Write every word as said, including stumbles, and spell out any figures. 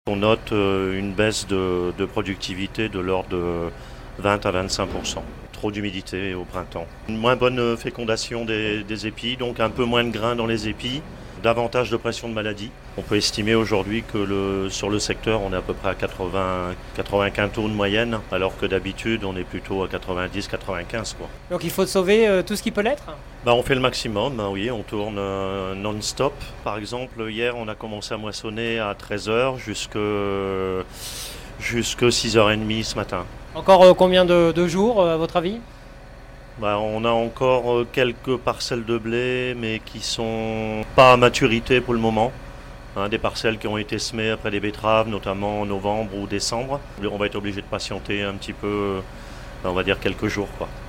On note euh, une baisse de, de productivité de l'ordre de vingt à vingt-cinq pour cent. Trop d'humidité au printemps. Une moins bonne fécondation des, des épis, donc un peu moins de grains dans les épis, davantage de pression de maladie. On peut estimer aujourd'hui que le, sur le secteur, on est à peu près à quatre-vingts, quatre-vingts quintaux de moyenne, alors que d'habitude, on est plutôt à quatre-vingt-dix, quatre-vingt-quinze, quoi. Donc il faut sauver euh, tout ce qui peut l'être. Bah, on fait le maximum, hein, oui, on tourne euh, non-stop. Par exemple, hier, on a commencé à moissonner à treize heures jusqu'à jusqu'à six heures trente ce matin. Encore euh, combien de, de jours, euh, à votre avis? Bah, on a encore euh, quelques parcelles de blé, mais qui sont pas à maturité pour le moment. Hein, des parcelles qui ont été semées après des betteraves, notamment en novembre ou décembre. On va être obligé de patienter un petit peu, euh, on va dire quelques jours, quoi.